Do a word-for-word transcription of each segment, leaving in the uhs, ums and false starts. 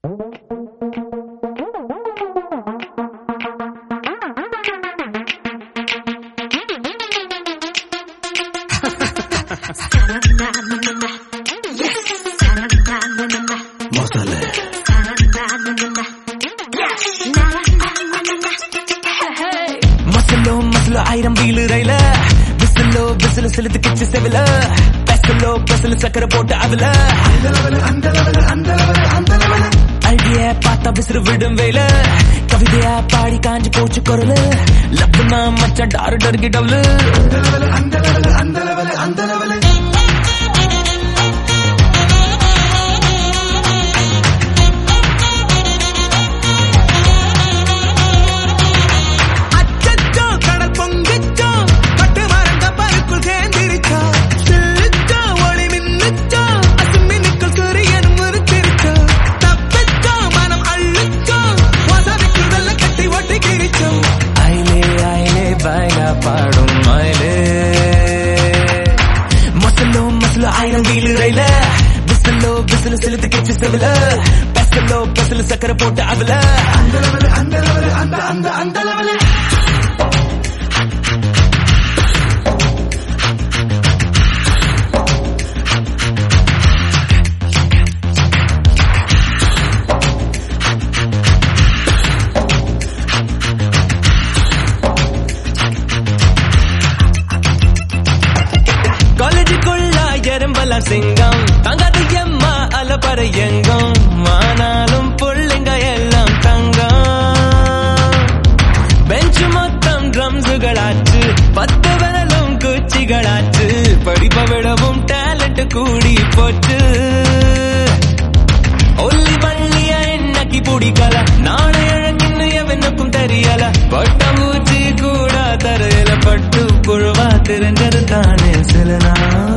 மசலோ மசலோ ஆயிரம் வீலு ரயில விசிலோ விசில செலுத்து கிச்சு செவில பெசலோ பெசல சக்கரை போட்டு அவல ஐடியா பார்த்தா விசிறு விடும் வேல கவிதையா பாடி காஞ்சி போச்சு குரலு லப்புனா மச்சான் டாரு டர்கி டவுலு அந்த லெவல் அந்த லெவல் அந்த லெவல் பாடும் மயிலே மசலோ மசலோ ஆயிரம் வீலு ரயில விசலோ விசல செலுத்து கிச்சு செவில பெசலோ பெசல சக்கரை போட்டு அவல அந்த லெவல் அந்த லெவல் அந்த அந்த அந்த லெவல் சிங்கம் தங்காது எம்மா அலப்பற எங்கும் ஆனாலும் புள்ளிங்க எல்லாம் தங்கம் பெஞ்சு மொத்தம் ட்ரம்ஸுகளாச்சு பத்து விரலும் குச்சிகளாச்சு படிப்ப விடவும் டேலண்ட் கூடி போச்சு ஒல்லி வள்ளிய என்னக்கி பிடிக்கல நாளை அழகின்னு எவனுக்கும் தெரியல பட்டம் ஊச்சி கூட தரையில பட்டு புழுவா தெரிஞ்சது தானே சில நாள்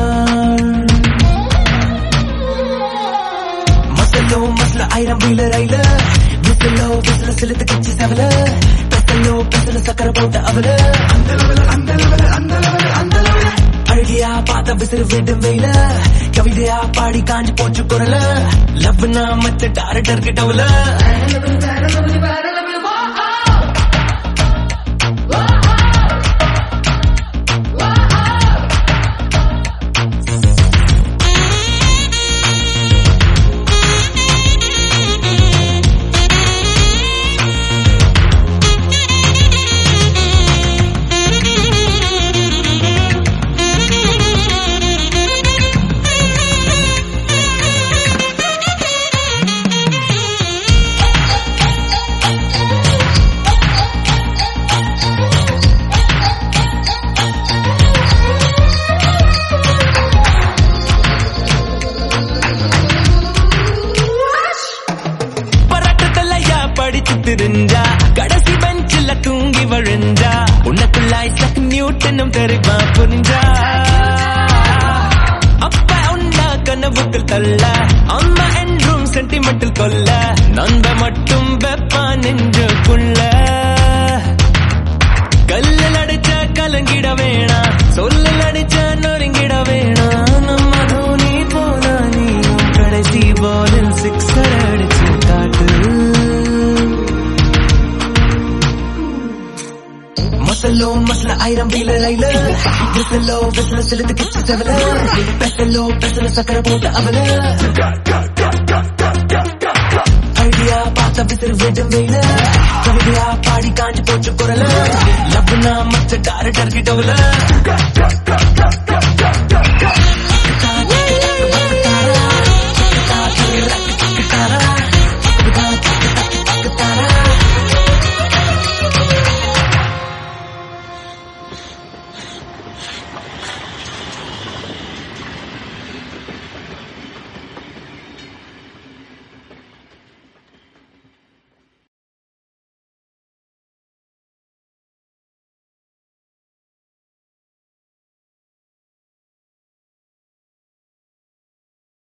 மசல ஆயிரம் வீல ரயில விசிலோ விசில செலுத்து கிச்சு செவல பெசலோ பெசல சக்கரை போட்டு அவல அந்த லெவல் அந்த லெவல் அந்த லெவல் அந்த லெவல் அழகியா பார்த்த விசிறு விடும் வெயில கவிதையா பாடி காஞ்சி போச்சு குரல லவ்னா மச்ச டாரு டர்கி டவுல தெரிஞ்சா கடைசி பெஞ்சில தூங்கி வழிஞ்சா உனக்குள்ளாய் சக் நியூட்டனும் தெரிவா புரிஞ்சா அப்ப உண்டா கனவுகள் தள்ள அம்மா என்றும் சென்டிமெண்டில் கொல்ல நண்ப மட்டும் வெப்பா நெஞ்சுக்குள்ள கல்லில் அடிச்ச கலங்கிட வேணா சொல்லில் அடிச்ச நொறுங்கிட வேணா நம்ம தோனி போல நீ கடைசி பாலில் சிக்ஸர் அடிச்சு காட்டு மசலோ மசல ஆயிரம் வீல ரயில விசலோ விசல செலுத்து கிச்சு செவல பெசலோ பெசல சக்கரை போட்டு அவல ஐடியா பார்த்த விசிறு விடும் வெயில கவிதையா பாடி காஞ்சி போச்சு குரல லவ்னா மச்ச டாரு டர்கி டவுல